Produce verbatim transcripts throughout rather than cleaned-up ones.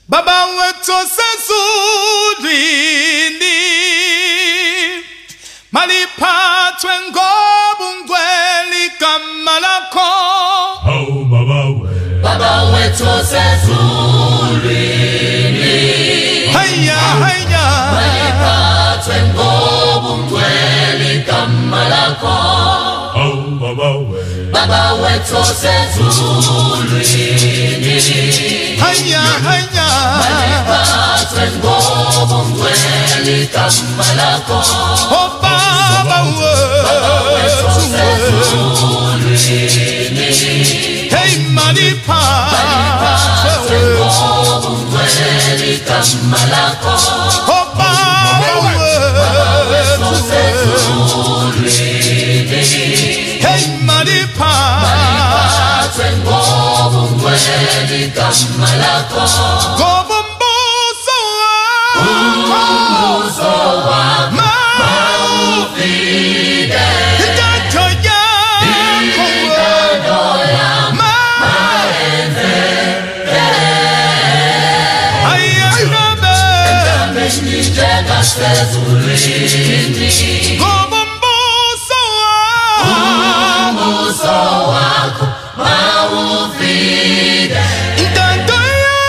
Baba wetu sezulwini malipatwe ngobungweli igama lakho. Oh Baba we, Baba wetu sezulwini Haya haya malipatwe ngobungweli igama lakho. oh Baba we, Baba wetu sezulwini haya haya malipatwe ngobungweli igama lakho. Oh Baba wetu sezulwini hey malipatwe ngobungweli igama lakho. Oh Baba wetu sezulwini hey malipatwe ngobungweli igama lakho. ngobumbuso Umbuso wakho maufike intatho yakho maenzeke ayanabe njengasezulwini ngobumbuso umbuso wakho maufike intatho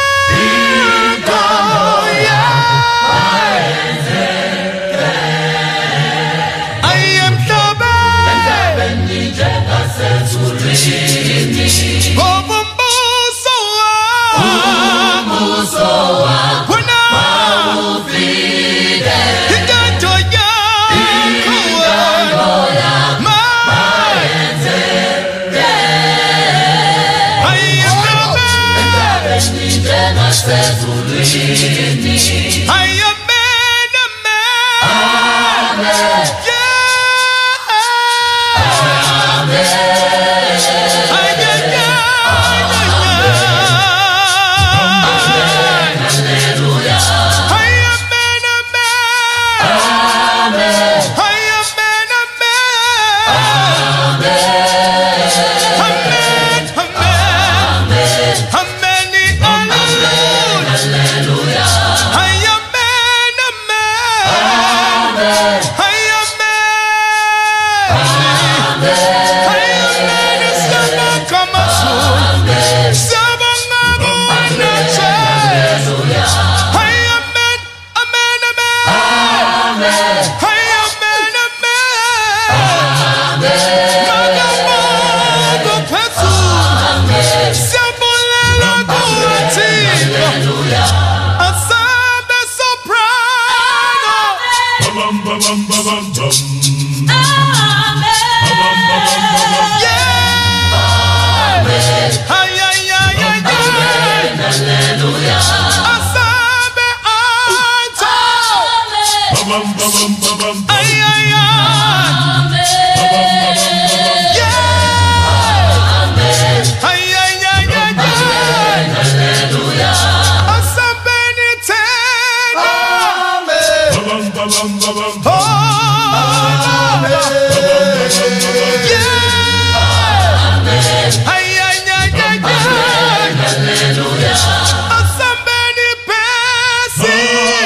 sezulwini amen amen amen yeah amen hallelujah amen amen amen amen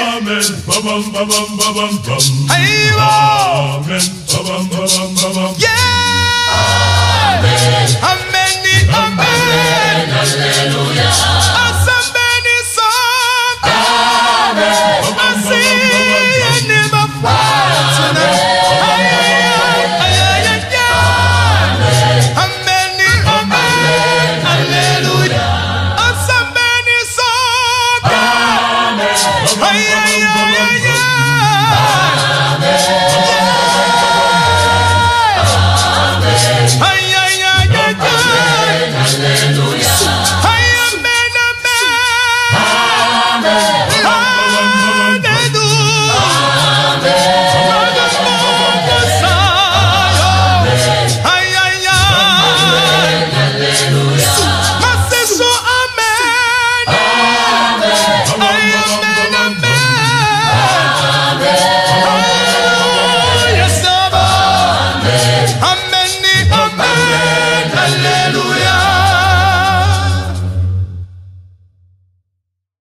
Bum bum bum bum bum bum. Hey, Amen. Bum bum bum bum bum.